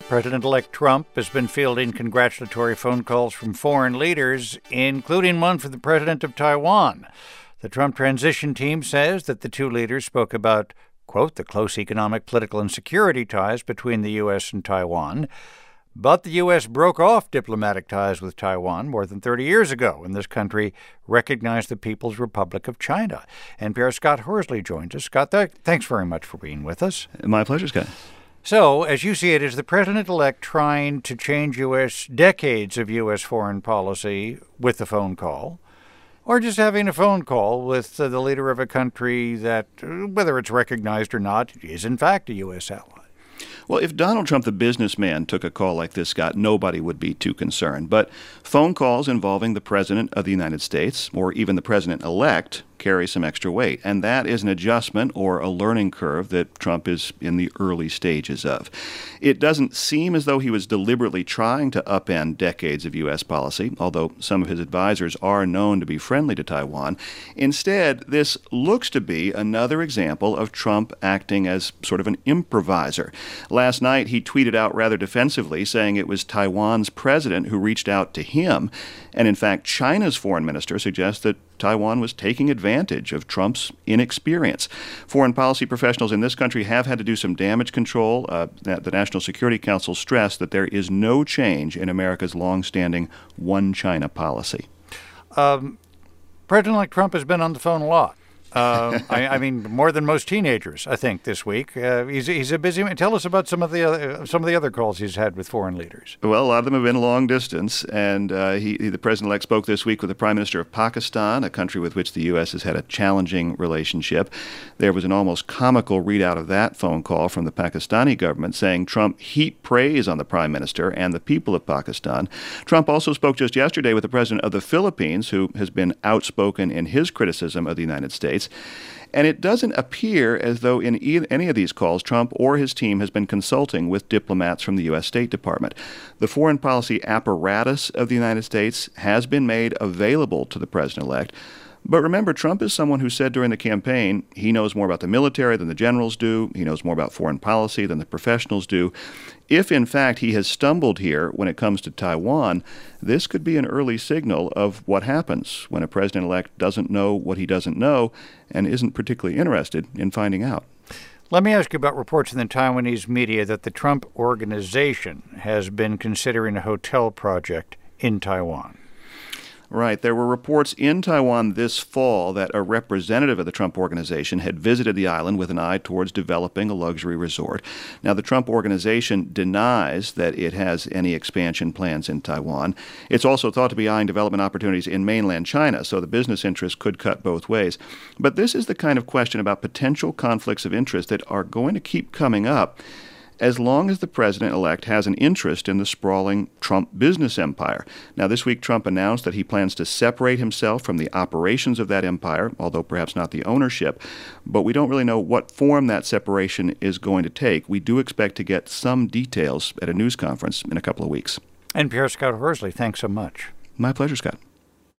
President-elect Trump has been fielding congratulatory phone calls from foreign leaders, including one from the president of Taiwan. The Trump transition team says that the two leaders spoke about, quote, the close economic, political, and security ties between the U.S. and Taiwan. But the U.S. broke off diplomatic ties with Taiwan more than 30 years ago when this country recognized the People's Republic of China. NPR's Scott Horsley joins us. Scott, thanks very much for being with us. My pleasure, Scott. So, as you see it, is the president-elect trying to change decades of U.S. foreign policy with a phone call, or just having a phone call with the leader of a country that, whether it's recognized or not, is in fact a U.S. ally? Well, if Donald Trump, the businessman, took a call like this, Scott, nobody would be too concerned. But phone calls involving the President of the United States, or even the President-elect, carry some extra weight. And that is an adjustment or a learning curve that Trump is in the early stages of. It doesn't seem as though he was deliberately trying to upend decades of U.S. policy, although some of his advisors are known to be friendly to Taiwan. Instead, this looks to be another example of Trump acting as sort of an improviser. Last night, he tweeted out rather defensively, saying it was Taiwan's president who reached out to him. And in fact, China's foreign minister suggests that Taiwan was taking advantage of Trump's inexperience. Foreign policy professionals in this country have had to do some damage control. The National Security Council stressed that there is no change in America's longstanding one China policy. President-elect Trump has been on the phone a lot. I mean, more than most teenagers, I think, this week. He's a busy man. Tell us about some of the other calls he's had with foreign leaders. Well, a lot of them have been long distance, and the president-elect spoke this week with the Prime Minister of Pakistan, a country with which the U.S. has had a challenging relationship. There was an almost comical readout of that phone call from the Pakistani government saying Trump heaped praise on the Prime Minister and the people of Pakistan. Trump also spoke just yesterday with the president of the Philippines, who has been outspoken in his criticism of the United States. And it doesn't appear as though in any of these calls, Trump or his team has been consulting with diplomats from the U.S. State Department. The foreign policy apparatus of the United States has been made available to the president-elect. But remember, Trump is someone who said during the campaign he knows more about the military than the generals do. He knows more about foreign policy than the professionals do. If, in fact, he has stumbled here when it comes to Taiwan, this could be an early signal of what happens when a president-elect doesn't know what he doesn't know and isn't particularly interested in finding out. Let me ask you about reports in the Taiwanese media that the Trump Organization has been considering a hotel project in Taiwan. Right. There were reports in Taiwan this fall that a representative of the Trump Organization had visited the island with an eye towards developing a luxury resort. Now, the Trump Organization denies that it has any expansion plans in Taiwan. It's also thought to be eyeing development opportunities in mainland China, so the business interests could cut both ways. But this is the kind of question about potential conflicts of interest that are going to keep coming up as long as the president-elect has an interest in the sprawling Trump business empire. Now, this week, Trump announced that he plans to separate himself from the operations of that empire, although perhaps not the ownership. But we don't really know what form that separation is going to take. We do expect to get some details at a news conference in a couple of weeks. NPR's Scott Horsley, thanks so much. My pleasure, Scott.